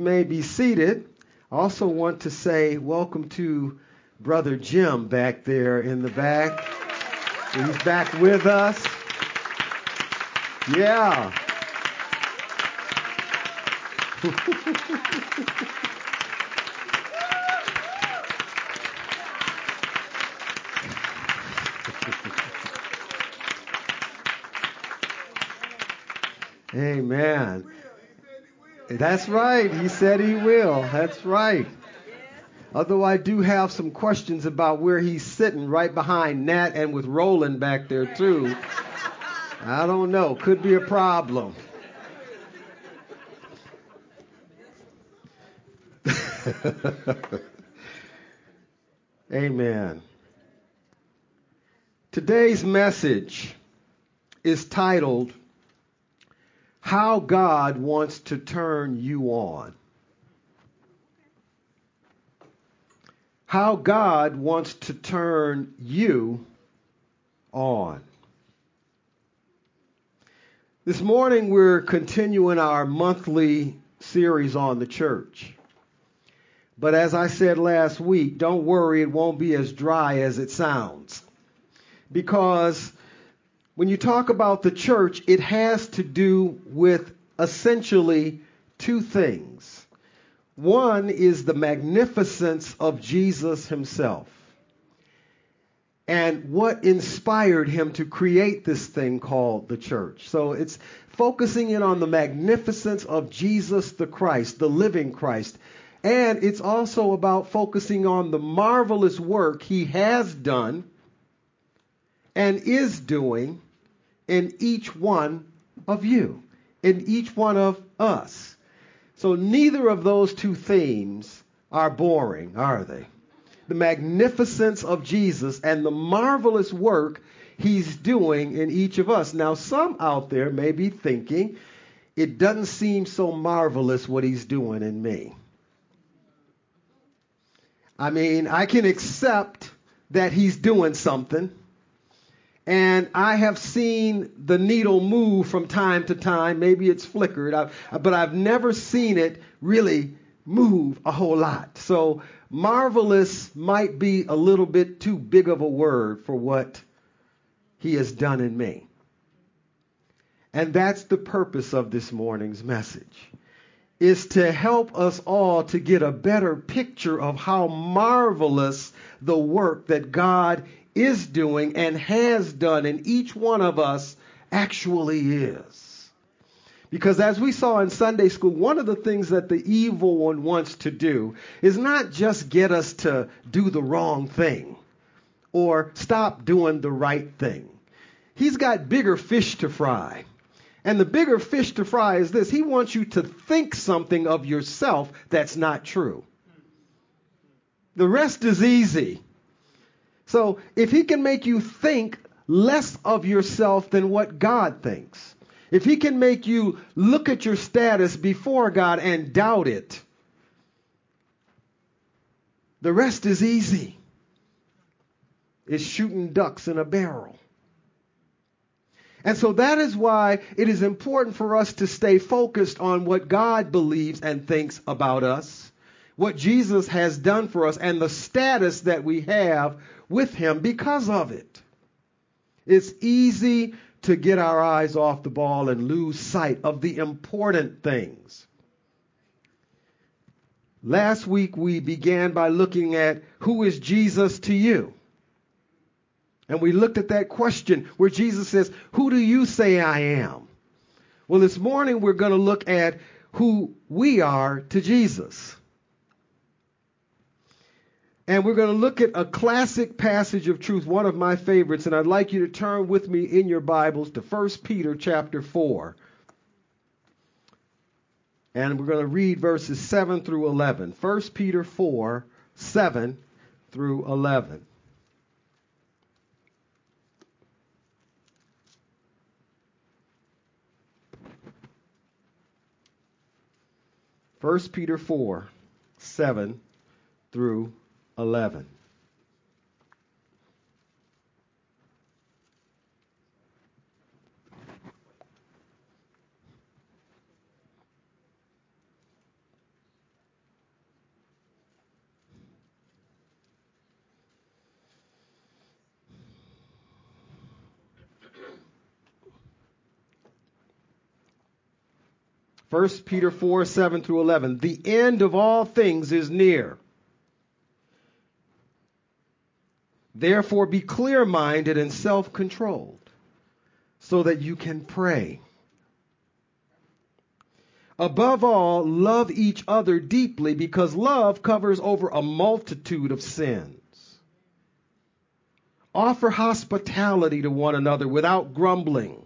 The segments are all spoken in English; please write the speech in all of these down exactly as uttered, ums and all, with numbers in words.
may be seated. I also want to say welcome to Brother Jim back there in the back. He's back with us. Yeah. Amen. That's right. He said he will. That's right. Although I do have some questions about where he's sitting right behind Nat and with Roland back there too. I don't know. Could be a problem. Amen. Today's message is titled, How God Wants to Turn You On. How God wants to turn you on. This morning we're continuing our monthly series on the church. But as I said last week, don't worry, it won't be as dry as it sounds. Because when you talk about the church, it has to do with essentially two things. One is the magnificence of Jesus himself and what inspired him to create this thing called the church. So it's focusing in on the magnificence of Jesus the Christ, the living Christ. And it's also about focusing on the marvelous work he has done and is doing in each one of you, in each one of us. So neither of those two themes are boring, are they? The magnificence of Jesus and the marvelous work he's doing in each of us. Now, some out there may be thinking, it doesn't seem so marvelous what he's doing in me. I mean, I can accept that he's doing something. And I have seen the needle move from time to time. Maybe it's flickered, I've, but I've never seen it really move a whole lot. So marvelous might be a little bit too big of a word for what he has done in me. And that's the purpose of this morning's message, is to help us all to get a better picture of how marvelous the work that God is doing and has done in each one of us actually is. Because as we saw in Sunday school, one of the things that the evil one wants to do is not just get us to do the wrong thing or stop doing the right thing. He's got bigger fish to fry. And the bigger fish to fry is this. He wants you to think something of yourself that's not true. The rest is easy. So if he can make you think less of yourself than what God thinks, if he can make you look at your status before God and doubt it, the rest is easy. It's shooting ducks in a barrel. And so that is why it is important for us to stay focused on what God believes and thinks about us, what Jesus has done for us, and the status that we have with him because of it. It's easy to get our eyes off the ball and lose sight of the important things. Last week we began by looking at who is Jesus to you? And we looked at that question where Jesus says, who do you say I am? Well, this morning we're going to look at who we are to Jesus. And we're going to look at a classic passage of truth, one of my favorites, and I'd like you to turn with me in your Bibles to First Peter chapter four. And we're going to read verses seven through eleven. First Peter four, seven through eleven. First Peter four, seven through eleven. First Peter four, seven through eleven. The end of all things is near. Therefore be clear-minded and self-controlled so that you can pray. Above all, love each other deeply because love covers over a multitude of sins. Offer hospitality to one another without grumbling.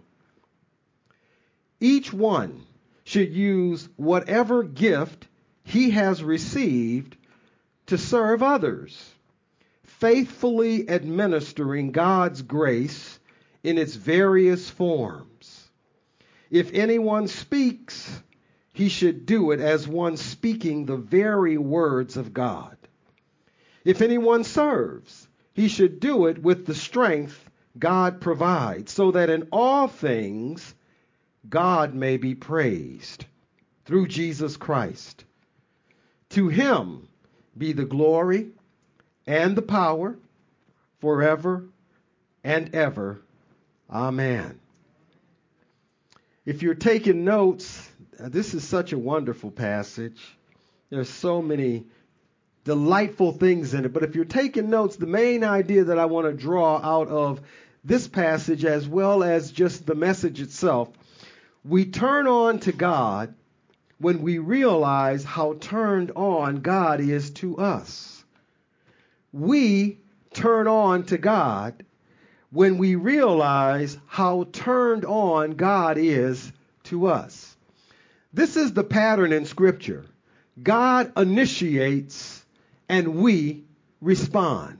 Each one should use whatever gift he has received to serve others, faithfully administering God's grace in its various forms. If anyone speaks, he should do it as one speaking the very words of God. If anyone serves, he should do it with the strength God provides, so that in all things God may be praised through Jesus Christ. To him be the glory and the power forever and ever. Amen. If you're taking notes, this is such a wonderful passage. There's so many delightful things in it. But if you're taking notes, the main idea that I want to draw out of this passage, as well as just the message itself, we turn on to God when we realize how turned on God is to us. We turn on to God when we realize how turned on God is to us. This is the pattern in Scripture. God initiates and we respond.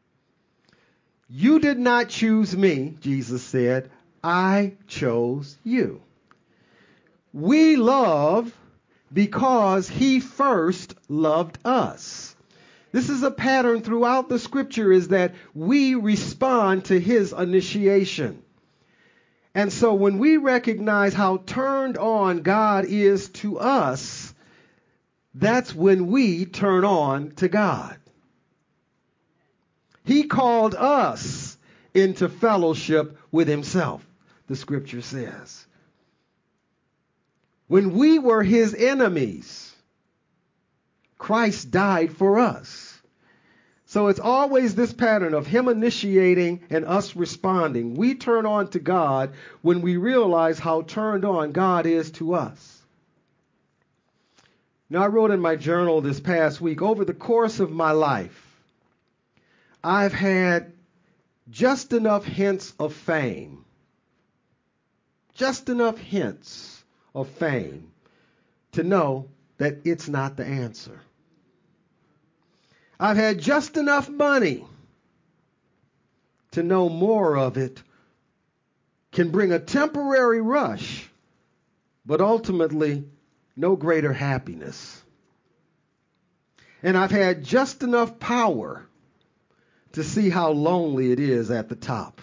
You did not choose me, Jesus said. I chose you. We love because he first loved us. This is a pattern throughout the Scripture, is that we respond to his initiation. And so when we recognize how turned on God is to us, that's when we turn on to God. He called us into fellowship with himself, the Scripture says. When we were his enemies, Christ died for us. So it's always this pattern of him initiating and us responding. We turn on to God when we realize how turned on God is to us. Now, I wrote in my journal this past week, over the course of my life, I've had just enough hints of fame, just enough hints of fame to know that it's not the answer. I've had just enough money to know more of it can bring a temporary rush, but ultimately no greater happiness. And I've had just enough power to see how lonely it is at the top.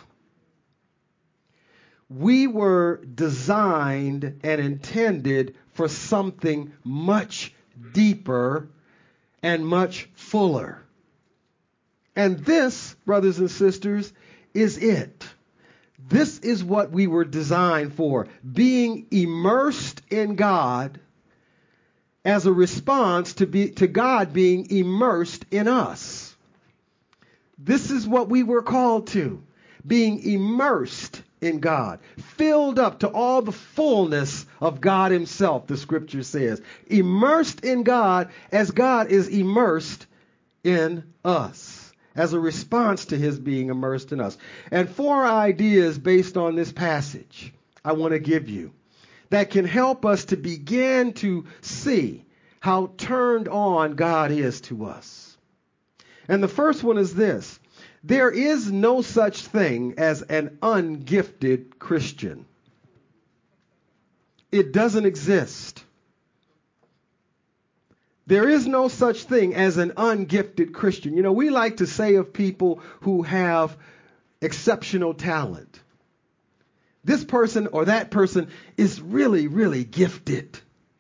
We were designed and intended for something much deeper and much fuller. And this, brothers and sisters, is it. This is what we were designed for, being immersed in God as a response to be to God being immersed in us. This is what we were called to, being immersed in God, filled up to all the fullness of God himself, the Scripture says. Immersed in God as God is immersed in us, as a response to his being immersed in us. And four ideas based on this passage I want to give you that can help us to begin to see how turned on God is to us. And the first one is this: there is no such thing as an ungifted Christian. It doesn't exist. There is no such thing as an ungifted Christian. You know, we like to say of people who have exceptional talent, this person or that person is really, really gifted.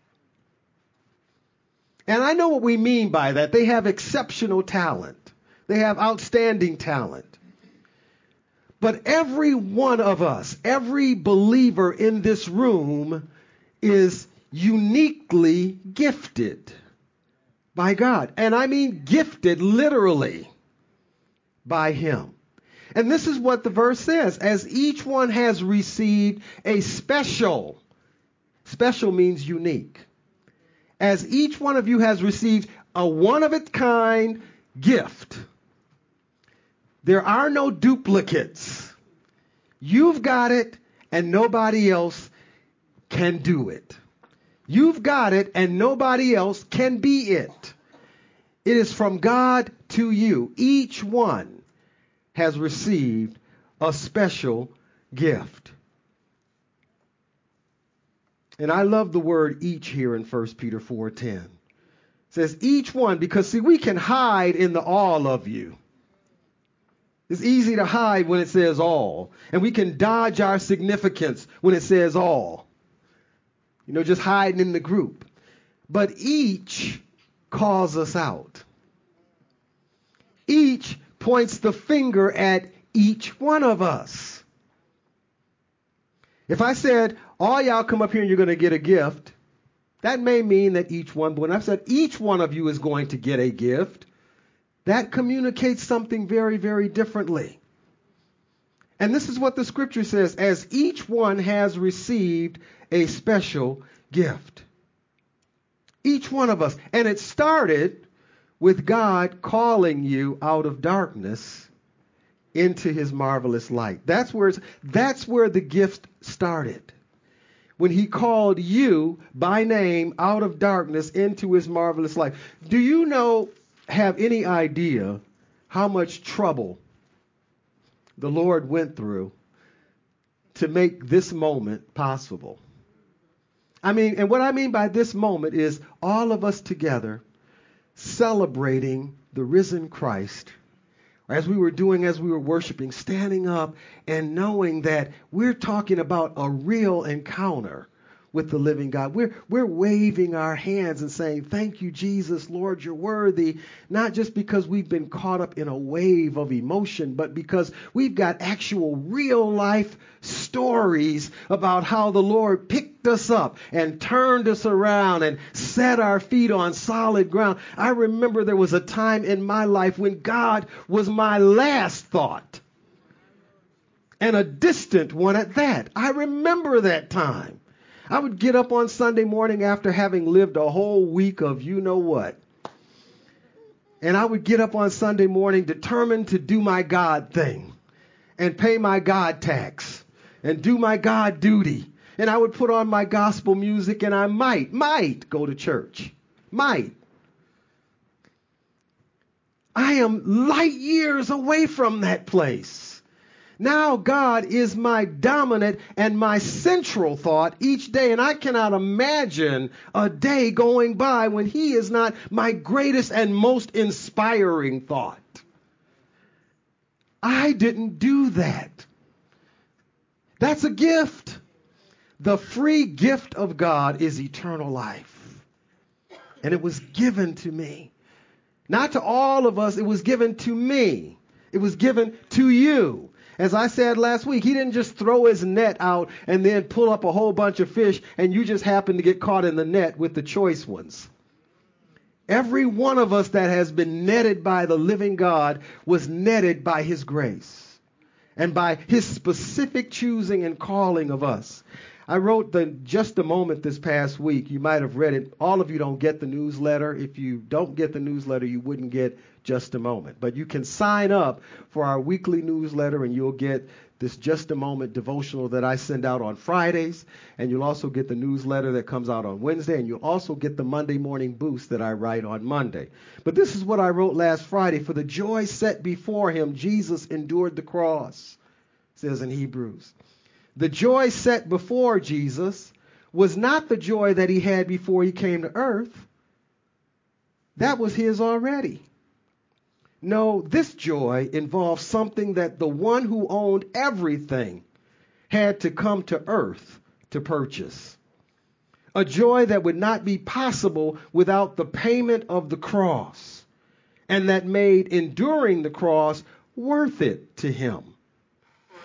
And I know what we mean by that. They have exceptional talent. They have outstanding talent. But every one of us, every believer in this room is uniquely gifted by God. And I mean gifted literally by him. And this is what the verse says. As each one has received a special, special means unique. As each one of you has received a one-of-a-kind gift. There are no duplicates. You've got it and nobody else can do it. You've got it and nobody else can be it. It is from God to you. Each one has received a special gift. And I love the word each here in First Peter four ten. It says each one, because see, we can hide in the all of you. It's easy to hide when it says all. And we can dodge our significance when it says all. You know, just hiding in the group. But each calls us out. Each points the finger at each one of us. If I said, all y'all come up here and you're going to get a gift, that may mean that each one, but when I've said each one of you is going to get a gift, that communicates something very, very differently. And this is what the scripture says, as each one has received a special gift. Each one of us. And it started with God calling you out of darkness into his marvelous light. That's where, it's, that's where the gift started. When he called you by name out of darkness into his marvelous light. Do you know, have any idea how much trouble the Lord went through to make this moment possible? I mean, and what I mean by this moment is all of us together celebrating the risen Christ, as we were doing, as we were worshiping, standing up and knowing that we're talking about a real encounter with the living God. We're, we're waving our hands and saying, thank you, Jesus, Lord, you're worthy, not just because we've been caught up in a wave of emotion, but because we've got actual real life stories about how the Lord picked us up and turned us around and set our feet on solid ground. I remember there was a time in my life when God was my last thought, and a distant one at that. I remember that time. I would get up on Sunday morning after having lived a whole week of you know what. And I would get up on Sunday morning determined to do my God thing and pay my God tax and do my God duty. And I would put on my gospel music and I might, might go to church. Might. I am light years away from that place. Now God is my dominant and my central thought each day, and I cannot imagine a day going by when he is not my greatest and most inspiring thought. I didn't do that. That's a gift. The free gift of God is eternal life, and it was given to me. Not to all of us, it was given to me. It was given to you. As I said last week, he didn't just throw his net out and then pull up a whole bunch of fish and you just happen to get caught in the net with the choice ones. Every one of us that has been netted by the living God was netted by his grace and by his specific choosing and calling of us. I wrote the Just a Moment this past week. You might have read it. All of you don't get the newsletter. If you don't get the newsletter, you wouldn't get Just a Moment. But you can sign up for our weekly newsletter and you'll get this Just a Moment devotional that I send out on Fridays. And you'll also get the newsletter that comes out on Wednesday. And you'll also get the Monday morning boost that I write on Monday. But this is what I wrote last Friday. For the joy set before him, Jesus endured the cross, it says in Hebrews. The joy set before Jesus was not the joy that he had before he came to earth. That was his already. No, this joy involves something that the one who owned everything had to come to earth to purchase. A joy that would not be possible without the payment of the cross, and that made enduring the cross worth it to him.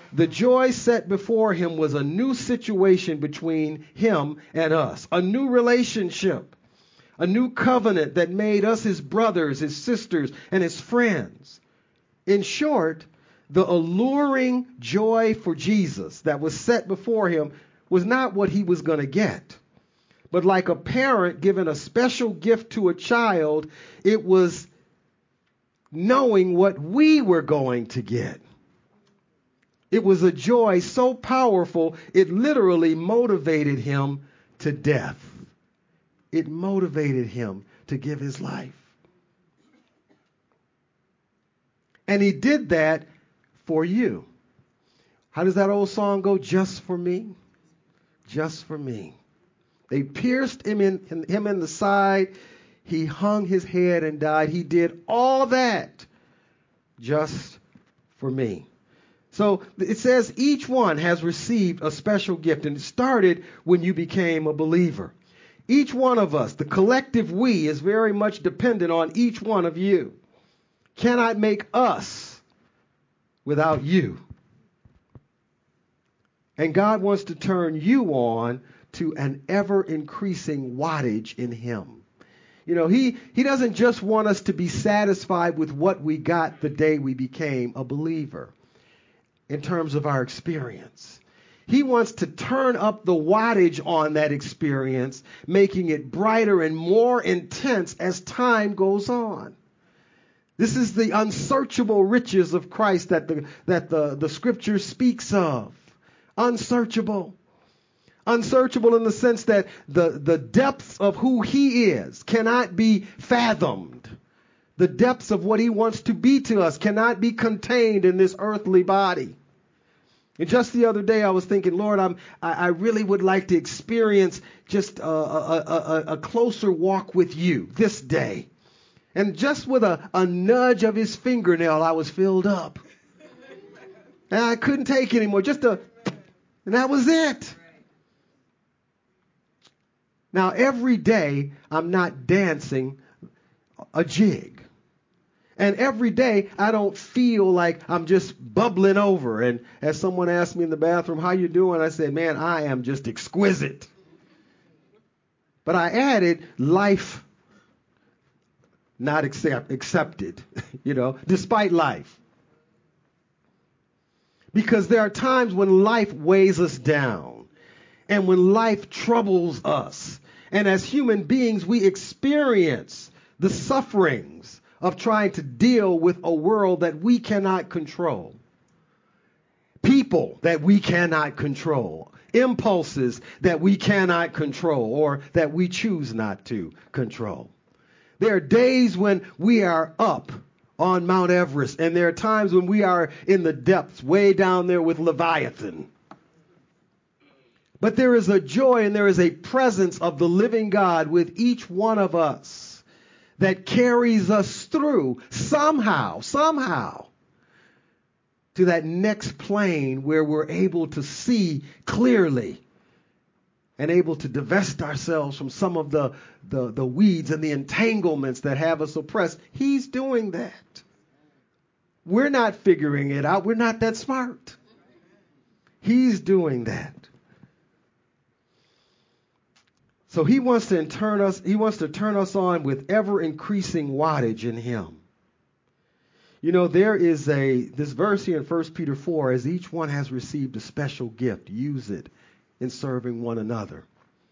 the joy set before him was a new situation between him and us, a new relationship, a new covenant that made us his brothers, his sisters, and his friends. In short, the alluring joy for Jesus that was set before him was not what he was going to get. But like a parent giving a special gift to a child, it was knowing what we were going to get. It was a joy so powerful, it literally motivated him to death. It motivated him to give his life. And he did that for you. How does that old song go? Just for me. Just for me. They pierced him in, in, him in the side. He hung his head and died. He did all that just for me. So it says each one has received a special gift, and it started when you became a believer. Each one of us, the collective we, is very much dependent on each one of you. Cannot make us without you. And God wants to turn you on to an ever-increasing wattage in him. You know, he, he doesn't just want us to be satisfied with what we got the day we became a believer in terms of our experience. He wants to turn up the wattage on that experience, making it brighter and more intense as time goes on. This is the unsearchable riches of Christ that the, that the, the scripture speaks of. Unsearchable. Unsearchable in the sense that the, the depths of who he is cannot be fathomed. The depths of what he wants to be to us cannot be contained in this earthly body. And just the other day I was thinking, Lord, I'm, I, I really would like to experience just a, a, a, a closer walk with you this day. And just with a, a nudge of his fingernail, I was filled up. And I couldn't take it anymore. Just a, and that was it. Now, every day, I'm not dancing a jig. And every day, I don't feel like I'm just bubbling over. And as someone asked me in the bathroom, how you doing? I said, man, I am just exquisite. But I added life not accept, accepted, you know, despite life. Because there are times when life weighs us down and when life troubles us. And as human beings, we experience the sufferings of trying to deal with a world that we cannot control. People that we cannot control. Impulses that we cannot control or that we choose not to control. There are days when we are up on Mount Everest, and there are times when we are in the depths, way down there with Leviathan. But there is a joy and there is a presence of the living God with each one of us that carries us through somehow, somehow, to that next plane where we're able to see clearly and able to divest ourselves from some of the, the, the weeds and the entanglements that have us oppressed. He's doing that. We're not figuring it out. We're not that smart. He's doing that. So he wants to turn us, he wants to turn us on with ever increasing wattage in him. You know, there is a this verse here in First Peter four, as each one has received a special gift, use it in serving one another.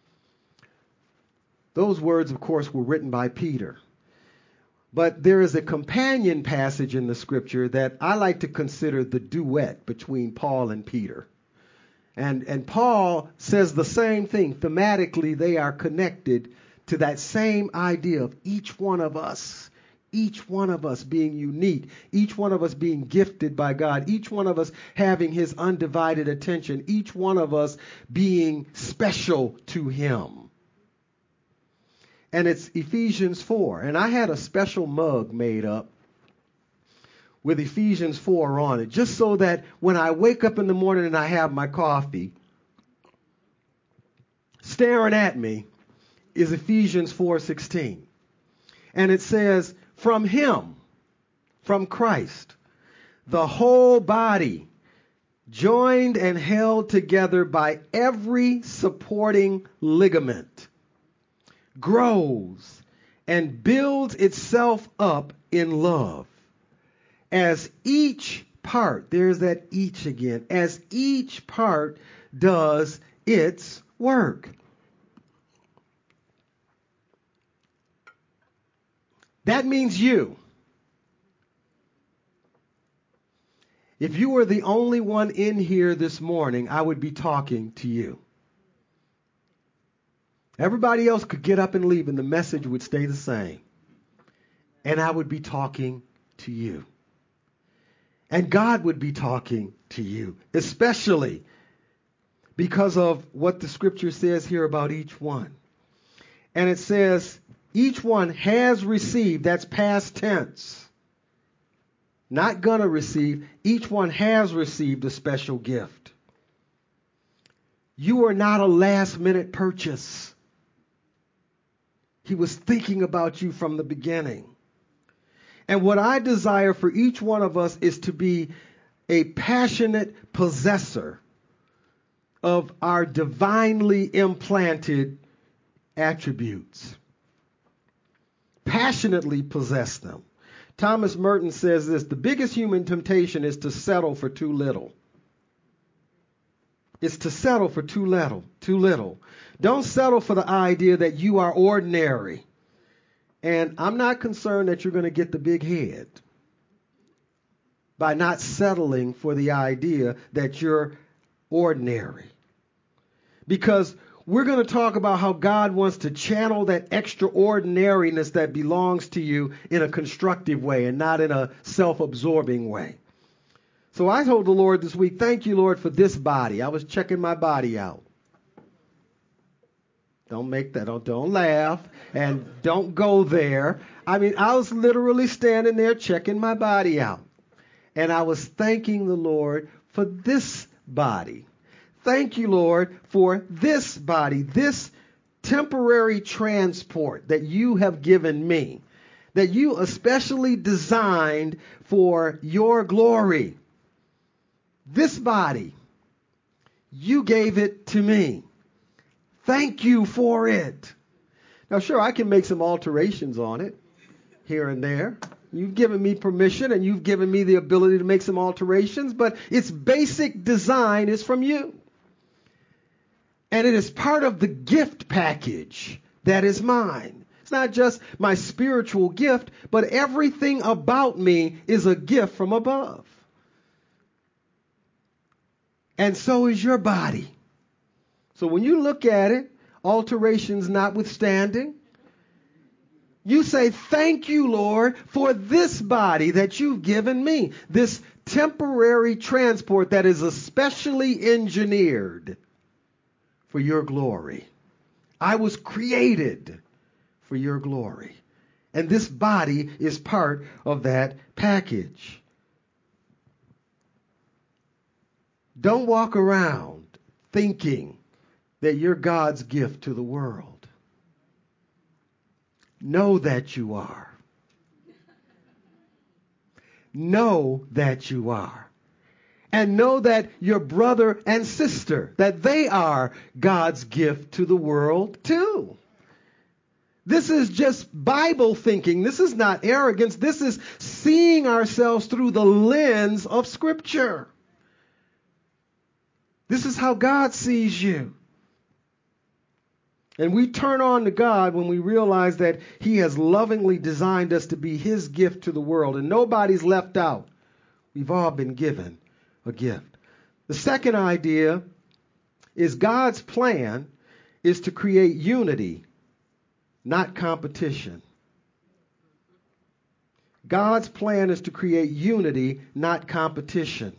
Those words, of course, were written by Peter. But there is a companion passage in the scripture that I like to consider the duet between Paul and Peter. And, and Paul says the same thing. Thematically, they are connected to that same idea of each one of us, each one of us being unique, each one of us being gifted by God, each one of us having his undivided attention, each one of us being special to him. And it's Ephesians four. And I had a special mug made up with Ephesians four on it, just so that when I wake up in the morning and I have my coffee, staring at me is Ephesians four sixteen. And it says, from him, from Christ, the whole body, joined and held together by every supporting ligament, grows and builds itself up in love as each part, there's that each again, as each part does its work. That means you. If you were the only one in here this morning, I would be talking to you. Everybody else could get up and leave and the message would stay the same. And I would be talking to you. And God would be talking to you, especially because of what the scripture says here about each one. And it says, each one has received, that's past tense. Not gonna receive, each one has received a special gift. You are not a last minute purchase. He was thinking about you from the beginning. And what I desire for each one of us is to be a passionate possessor of our divinely implanted attributes. Passionately possess them. Thomas Merton says this, the biggest human temptation is to settle for too little. It's to settle for too little, too little. Don't settle for the idea that you are ordinary. And I'm not concerned that you're going to get the big head by not settling for the idea that you're ordinary. Because we're going to talk about how God wants to channel that extraordinariness that belongs to you in a constructive way and not in a self-absorbing way. So I told the Lord this week, thank you, Lord, for this body. I was checking my body out. Don't make that, don't, don't laugh, and don't go there. I mean, I was literally standing there checking my body out. And I was thanking the Lord for this body. Thank you, Lord, for this body, this temporary transport that you have given me, that you especially designed for your glory. This body, you gave it to me. Thank you for it. Now, sure, I can make some alterations on it here and there. You've given me permission and you've given me the ability to make some alterations, but its basic design is from you. And it is part of the gift package that is mine. It's not just my spiritual gift, but everything about me is a gift from above. And so is your body. So when you look at it, alterations notwithstanding, you say, thank you, Lord, for this body that you've given me, this temporary transport that is especially engineered for your glory. I was created for your glory. And this body is part of that package. Don't walk around thinking that you're God's gift to the world. Know that you are. Know that you are. And know that your brother and sister, that they are God's gift to the world too. This is just Bible thinking. This is not arrogance. This is seeing ourselves through the lens of Scripture. This is how God sees you. And we turn on to God when we realize that He has lovingly designed us to be His gift to the world. And nobody's left out. We've all been given a gift. The second idea is God's plan is to create unity, not competition. God's plan is to create unity, not competition.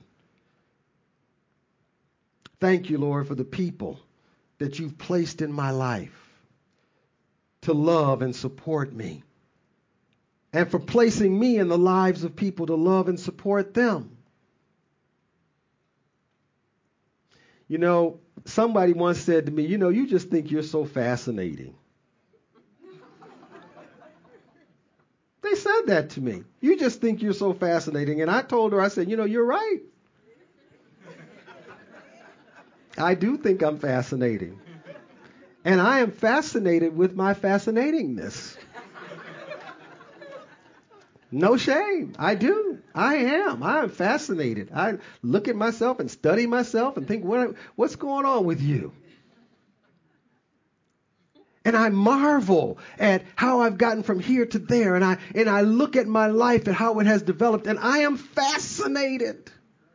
Thank you, Lord, for the people that you've placed in my life to love and support me, and for placing me in the lives of people to love and support them. You know, somebody once said to me, you know, you just think you're so fascinating. They said that to me. You just think you're so fascinating. And I told her, I said, you know, you're right. I do think I'm fascinating. And I am fascinated with my fascinatingness. No shame. I do. I am. I am fascinated. I look at myself and study myself and think, what, what's going on with you? And I marvel at how I've gotten from here to there. And I, and I look at my life and how it has developed. And I am fascinated.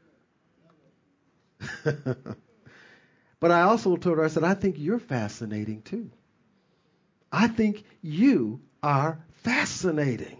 But I also told her, I said, I think you're fascinating too. I think you are fascinating.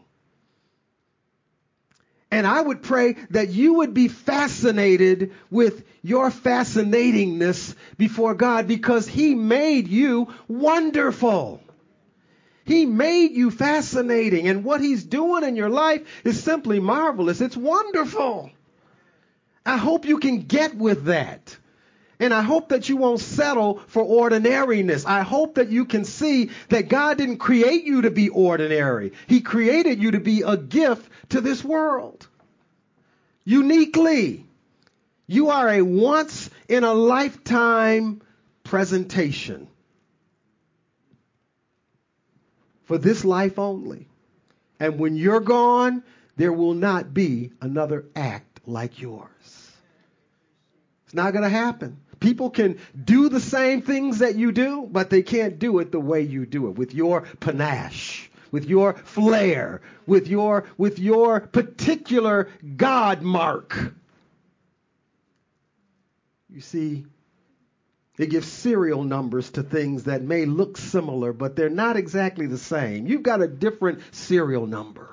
And I would pray that you would be fascinated with your fascinatingness before God, because He made you wonderful. He made you fascinating. And what He's doing in your life is simply marvelous. It's wonderful. I hope you can get with that. And I hope that you won't settle for ordinariness. I hope that you can see that God didn't create you to be ordinary. He created you to be a gift to this world. Uniquely. You are a once in a lifetime presentation. For this life only. And when you're gone, there will not be another act like yours. It's not going to happen. People can do the same things that you do, but they can't do it the way you do it, with your panache, with your flair, with your, with your particular God mark. You see, it gives serial numbers to things that may look similar, but they're not exactly the same. You've got a different serial number.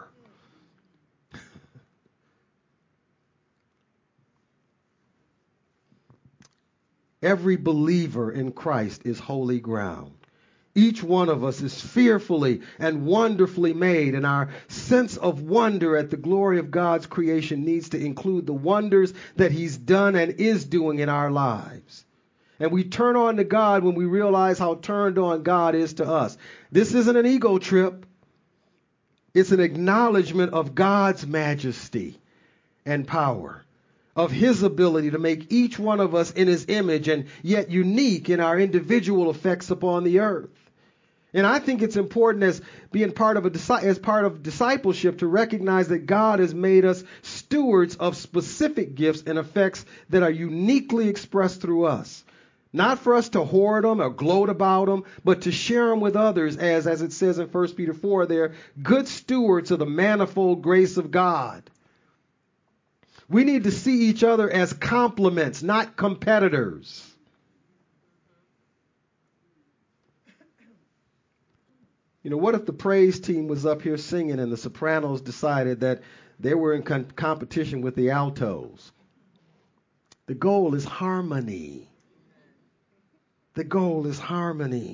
Every believer in Christ is holy ground. Each one of us is fearfully and wonderfully made, and our sense of wonder at the glory of God's creation needs to include the wonders that He's done and is doing in our lives. And we turn on to God when we realize how turned on God is to us. This isn't an ego trip. It's an acknowledgement of God's majesty and power, of His ability to make each one of us in His image and yet unique in our individual effects upon the earth. And I think it's important as being part of a as part of discipleship to recognize that God has made us stewards of specific gifts and effects that are uniquely expressed through us. Not for us to hoard them or gloat about them, but to share them with others as, as it says in First Peter four, they're good stewards of the manifold grace of God. We need to see each other as complements, not competitors. You know, what if the praise team was up here singing and the sopranos decided that they were in con- competition with the altos? The goal is harmony. The goal is harmony.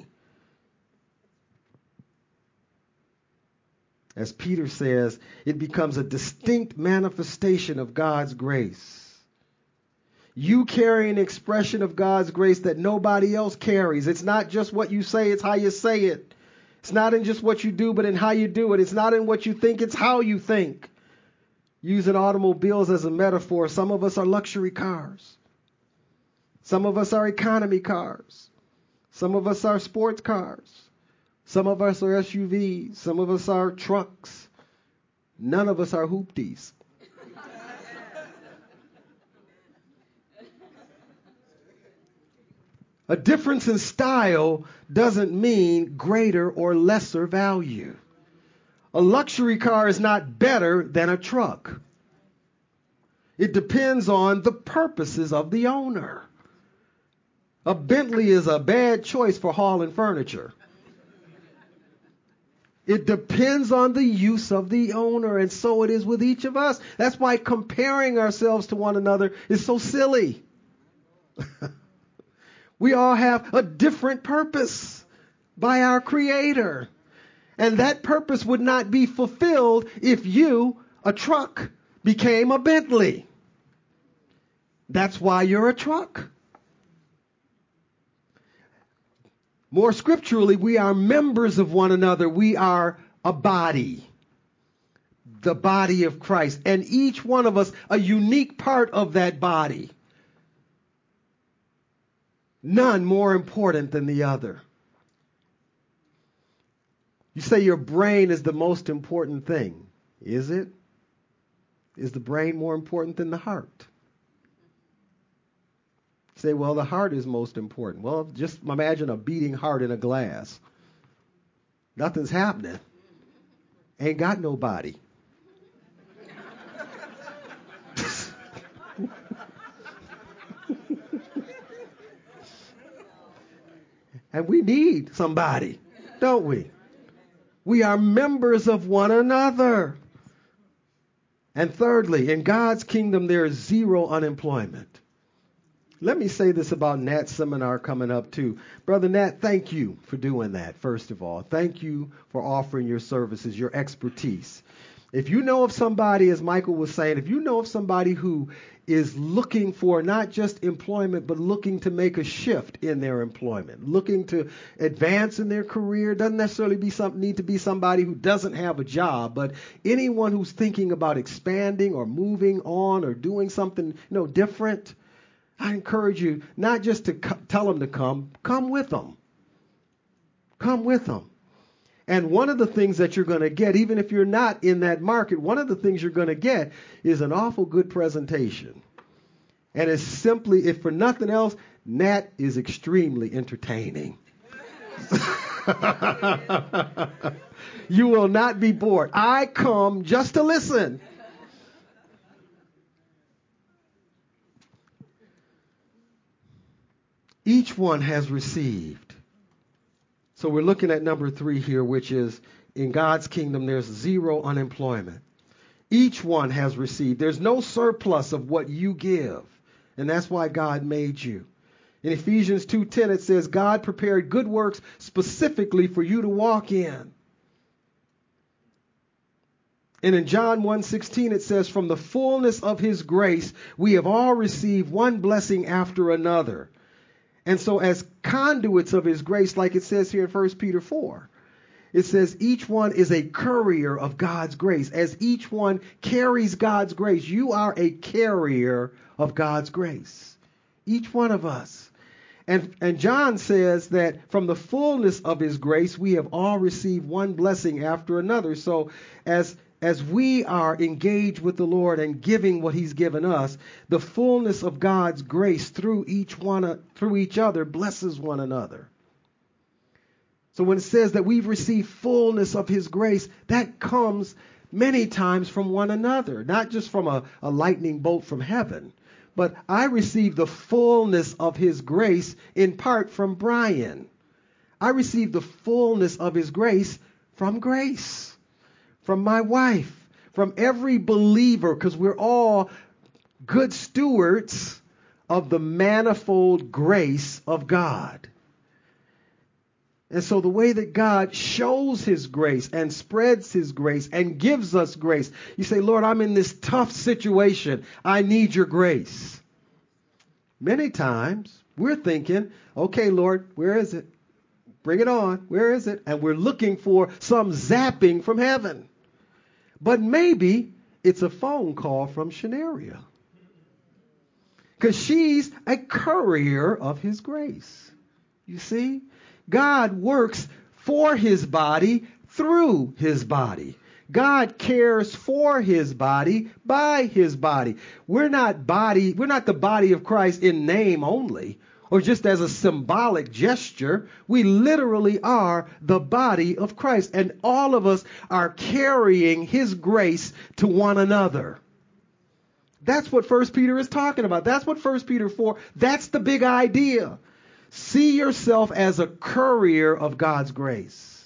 As Peter says, it becomes a distinct manifestation of God's grace. You carry an expression of God's grace that nobody else carries. It's not just what you say, it's how you say it. It's not in just what you do, but in how you do it. It's not in what you think, it's how you think. Using automobiles as a metaphor, some of us are luxury cars. Some of us are economy cars. Some of us are sports cars. Some of us are S U Vs. Some of us are trucks. None of us are hoopties. A difference in style doesn't mean greater or lesser value. A luxury car is not better than a truck. It depends on the purposes of the owner. A Bentley is a bad choice for hauling furniture. It depends on the use of the owner, and so it is with each of us. That's why comparing ourselves to one another is so silly. We all have a different purpose by our Creator. And that purpose would not be fulfilled if you, a truck, became a Bentley. That's why you're a truck. More scripturally, we are members of one another. We are a body, the body of Christ, and each one of us a unique part of that body. None more important than the other. You say your brain is the most important thing. Is it? Is the brain more important than the heart? You say, well, the heart is most important. Well, just imagine a beating heart in a glass. Nothing's happening. Ain't got nobody. And we need somebody, don't we? We are members of one another. And thirdly, in God's kingdom, there is zero unemployment. Let me say this about Nat's seminar coming up too. Brother Nat, thank you for doing that, first of all. Thank you for offering your services, your expertise. If you know of somebody, as Michael was saying, if you know of somebody who is looking for not just employment, but looking to make a shift in their employment, looking to advance in their career, doesn't necessarily be some, need to be somebody who doesn't have a job, but anyone who's thinking about expanding or moving on or doing something, you know, different, I encourage you not just to co- tell them to come, come with them. Come with them. And one of the things that you're going to get, even if you're not in that market, one of the things you're going to get is an awful good presentation. And it's simply, if for nothing else, Nat is extremely entertaining. You will not be bored. I come just to listen. Each one has received. So we're looking at number three here, which is in God's kingdom, there's zero unemployment. Each one has received. There's no surplus of what you give. And that's why God made you. In Ephesians two ten, it says, God prepared good works specifically for you to walk in. And in John one sixteen, it says, from the fullness of his grace, we have all received one blessing after another. And so as conduits of his grace, like it says here in First Peter four, it says each one is a courier of God's grace. As each one carries God's grace, you are a carrier of God's grace. Each one of us. And, and John says that from the fullness of his grace, we have all received one blessing after another. So as As we are engaged with the Lord and giving what he's given us, the fullness of God's grace through each one, through each other blesses one another. So when it says that we've received fullness of his grace, that comes many times from one another, not just from a, a lightning bolt from heaven. But I received the fullness of his grace in part from Brian. I received the fullness of his grace from Grace. From my wife, from every believer, because we're all good stewards of the manifold grace of God. And so the way that God shows his grace and spreads his grace and gives us grace, you say, Lord, I'm in this tough situation. I need your grace. Many times we're thinking, okay, Lord, where is it? Bring it on. Where is it? And we're looking for some zapping from heaven. But maybe it's a phone call from Shanaria. Because she's a courier of his grace. You see? God works for his body through his body. God cares for his body by his body. We're not body, we're not the body of Christ in name only, or just as a symbolic gesture. We literally are the body of Christ, and all of us are carrying his grace to one another. That's what First Peter is talking about. That's what First Peter four, that's the big idea. See yourself as a courier of God's grace.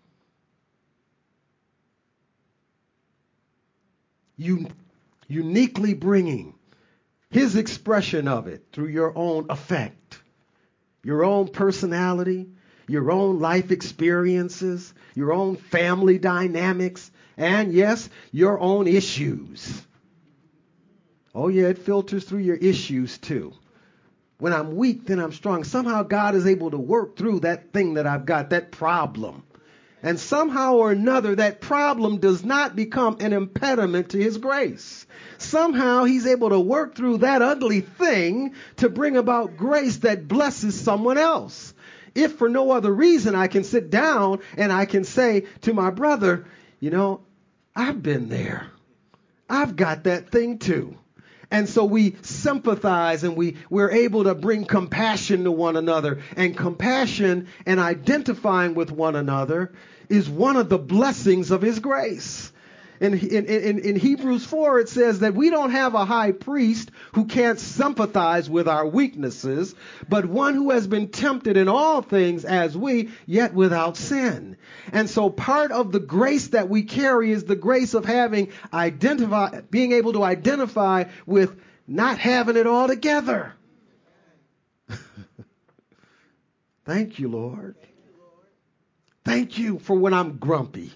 You uniquely bringing his expression of it through your own effect, your own personality, your own life experiences, your own family dynamics, and yes, your own issues. Oh yeah, it filters through your issues too. When I'm weak, then I'm strong. Somehow God is able to work through that thing that I've got, that problem. And somehow or another, that problem does not become an impediment to his grace. Somehow he's able to work through that ugly thing to bring about grace that blesses someone else. If for no other reason, I can sit down and I can say to my brother, you know, I've been there. I've got that thing too. And so we sympathize and we, we're able to bring compassion to one another. And compassion and identifying with one another is one of the blessings of his grace. In, in, in, in Hebrews four, it says that we don't have a high priest who can't sympathize with our weaknesses, but one who has been tempted in all things as we, yet without sin. And so part of the grace that we carry is the grace of having identify, being able to identify with not having it all together. Thank you, Lord. Thank you for when I'm grumpy.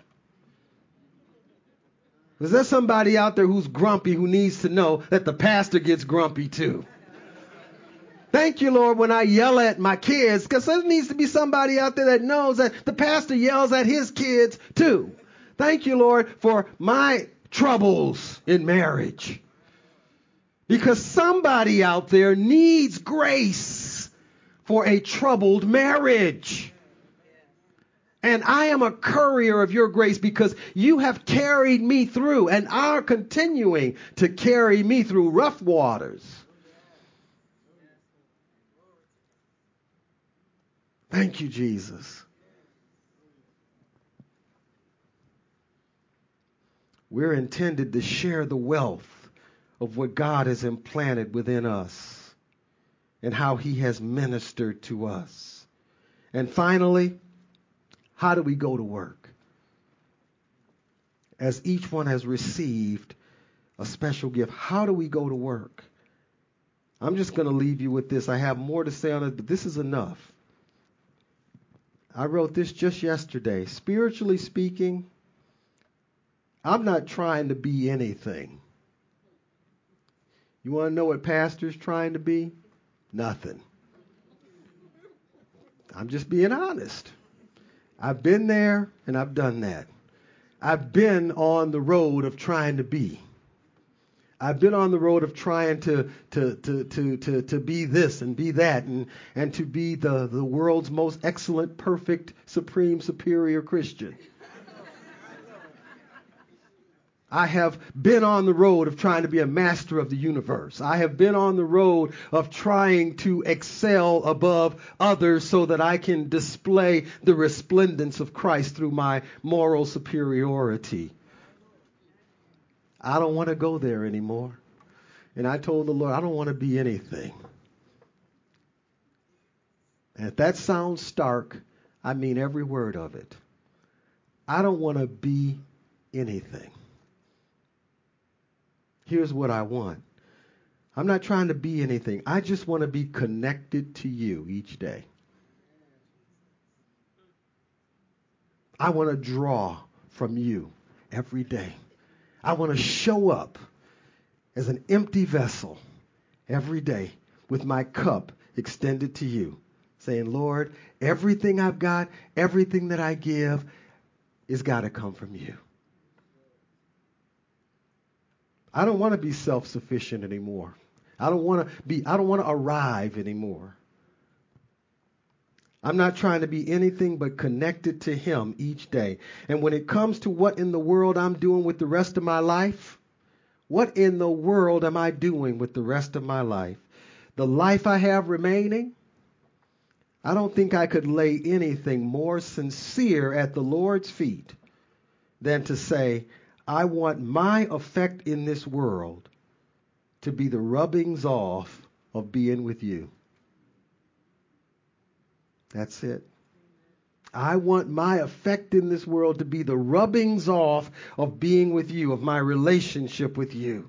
Is there somebody out there who's grumpy who needs to know that the pastor gets grumpy too? Thank you, Lord, when I yell at my kids, because there needs to be somebody out there that knows that the pastor yells at his kids too. Thank you, Lord, for my troubles in marriage. Because somebody out there needs grace for a troubled marriage. And I am a courier of your grace because you have carried me through and are continuing to carry me through rough waters. Thank you, Jesus. We're intended to share the wealth of what God has implanted within us and how he has ministered to us. And finally, how do we go to work? As each one has received a special gift, how do we go to work? I'm just going to leave you with this. I have more to say on it, but this is enough. I wrote this just yesterday. Spiritually speaking, I'm not trying to be anything. You want to know what pastor's trying to be? Nothing. I'm just being honest. I've been there and I've done that. I've been on the road of trying to be. I've been on the road of trying to to to to to, to be this and be that and, and to be the, the world's most excellent, perfect, supreme, superior Christian. I have been on the road of trying to be a master of the universe. I have been on the road of trying to excel above others so that I can display the resplendence of Christ through my moral superiority. I don't want to go there anymore. And I told the Lord, I don't want to be anything. And if that sounds stark, I mean every word of it. I don't want to be anything. Here's what I want. I'm not trying to be anything. I just want to be connected to you each day. I want to draw from you every day. I want to show up as an empty vessel every day with my cup extended to you, saying, Lord, everything I've got, everything that I give, has got to come from you. I don't want to be self-sufficient anymore. I don't want to be, I don't want to arrive anymore. I'm not trying to be anything but connected to him each day. And when it comes to what in the world I'm doing with the rest of my life, what in the world am I doing with the rest of my life? The life I have remaining, I don't think I could lay anything more sincere at the Lord's feet than to say, I want my effect in this world to be the rubbings off of being with you. That's it. I want my effect in this world to be the rubbings off of being with you, of my relationship with you.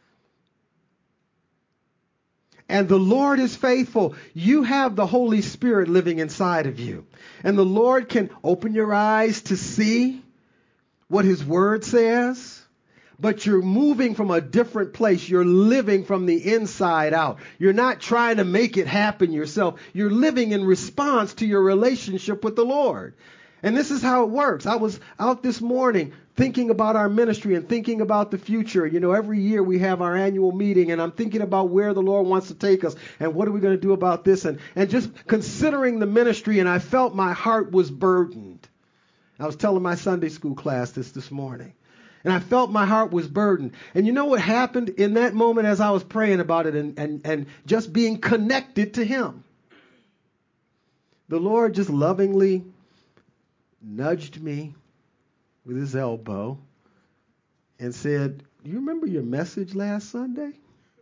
And the Lord is faithful. You have the Holy Spirit living inside of you. And the Lord can open your eyes to see what his word says. But you're moving from a different place. You're living from the inside out. You're not trying to make it happen yourself. You're living in response to your relationship with the Lord. And this is how it works. I was out this morning thinking about our ministry and thinking about the future. You know, every year we have our annual meeting, and I'm thinking about where the Lord wants to take us and what are we going to do about this, and, and just considering the ministry, and I felt my heart was burdened. I was telling my Sunday school class this this morning. And I felt my heart was burdened. And you know what happened in that moment as I was praying about it and, and, and just being connected to him? The Lord just lovingly nudged me with his elbow and said, "You remember your message last Sunday?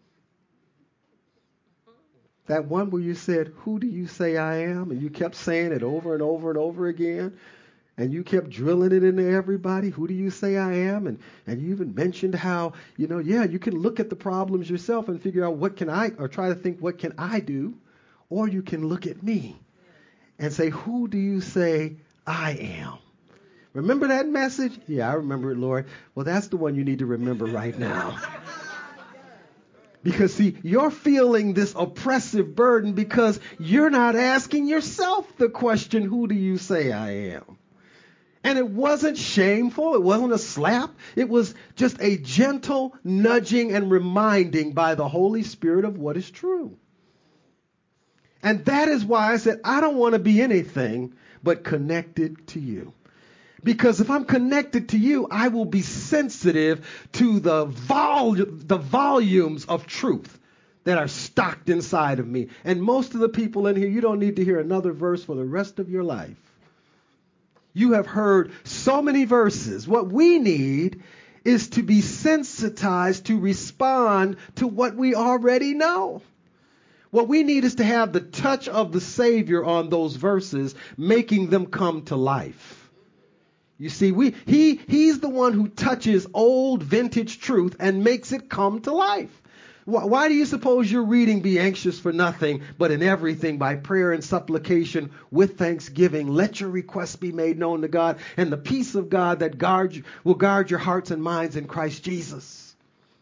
That one where you said, 'Who do you say I am?' And you kept saying it over and over and over again. And you kept drilling it into everybody. 'Who do you say I am?' And and you even mentioned how, you know, yeah, you can look at the problems yourself and figure out what can I, or try to think, what can I do? Or you can look at me and say, 'Who do you say I am?' Remember that message?" "Yeah, I remember it, Lord." "Well, that's the one you need to remember right now." Because, see, you're feeling this oppressive burden because you're not asking yourself the question, 'Who do you say I am?' And it wasn't shameful. It wasn't a slap. It was just a gentle nudging and reminding by the Holy Spirit of what is true. And that is why I said, I don't want to be anything but connected to you. Because if I'm connected to you, I will be sensitive to the, vol- the volumes of truth that are stocked inside of me. And most of the people in here, you don't need to hear another verse for the rest of your life. You have heard so many verses. What we need is to be sensitized to respond to what we already know. What we need is to have the touch of the Savior on those verses, making them come to life. You see, we he he's the one who touches old vintage truth and makes it come to life. Why, why do you suppose you're reading "Be anxious for nothing, but in everything by prayer and supplication with thanksgiving let your requests be made known to God, and the peace of God that guard, will guard your hearts and minds in Christ Jesus"?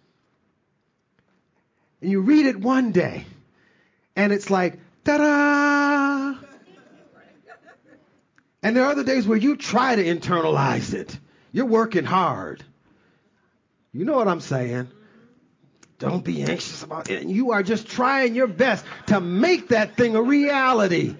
And you read it one day, and it's like, ta-da! And there are other days where you try to internalize it. You're working hard. You know what I'm saying? Don't be anxious about it. And you are just trying your best to make that thing a reality.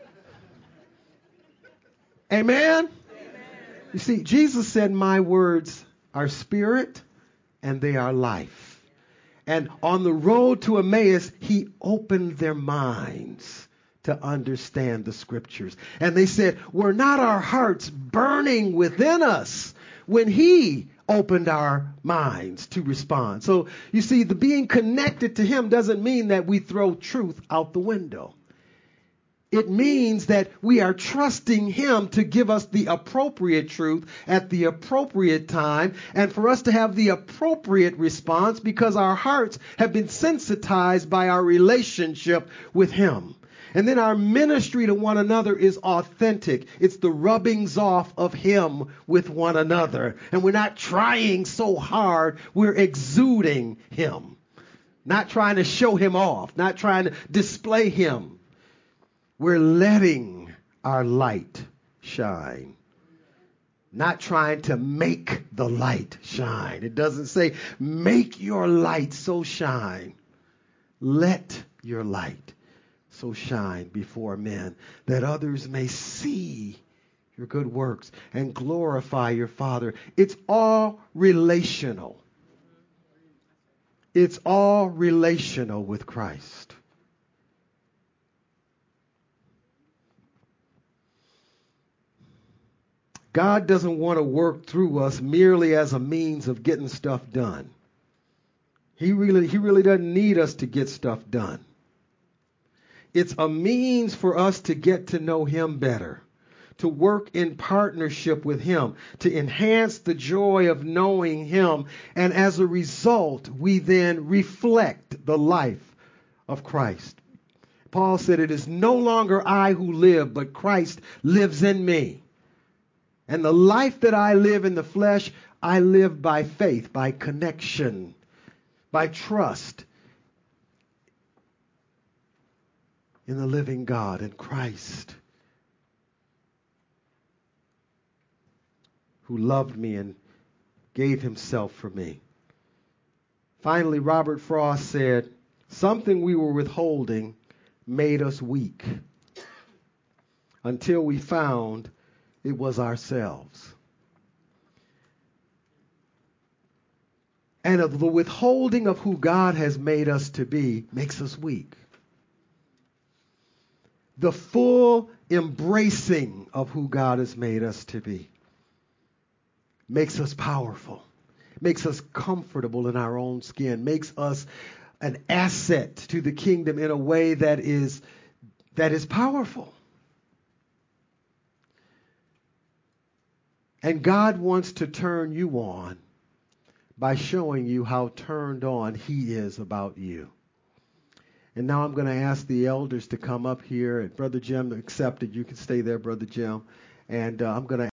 Amen? Amen? You see, Jesus said, "My words are spirit and they are life." And on the road to Emmaus, he opened their minds to understand the scriptures. And they said, "Were not our hearts burning within us when he opened our minds to respond?" So you see, the being connected to him doesn't mean that we throw truth out the window. It means that we are trusting him to give us the appropriate truth at the appropriate time, and for us to have the appropriate response because our hearts have been sensitized by our relationship with him. And then our ministry to one another is authentic. It's the rubbings off of him with one another. And we're not trying so hard. We're exuding him. Not trying to show him off. Not trying to display him. We're letting our light shine. Not trying to make the light shine. It doesn't say, make your light so shine. Let your light so shine before men, that others may see your good works and glorify your Father. It's all relational. It's all relational with Christ. God doesn't want to work through us merely as a means of getting stuff done. He really, he really doesn't need us to get stuff done. It's a means for us to get to know him better, to work in partnership with him, to enhance the joy of knowing him. And as a result, we then reflect the life of Christ. Paul said, "It is no longer I who live, but Christ lives in me. And the life that I live in the flesh, I live by faith, by connection, by trust in the living God, in Christ." who loved me and gave himself for me. Finally, Robert Frost said, something we were withholding made us weak until we found it was ourselves. And of the withholding of who God has made us to be makes us weak. The full embracing of who God has made us to be makes us powerful, makes us comfortable in our own skin, makes us an asset to the kingdom in a way that is that is powerful. And God wants to turn you on by showing you how turned on he is about you. And now I'm going to ask the elders to come up here. And Brother Jim accepted. You can stay there, Brother Jim. And uh, I'm going to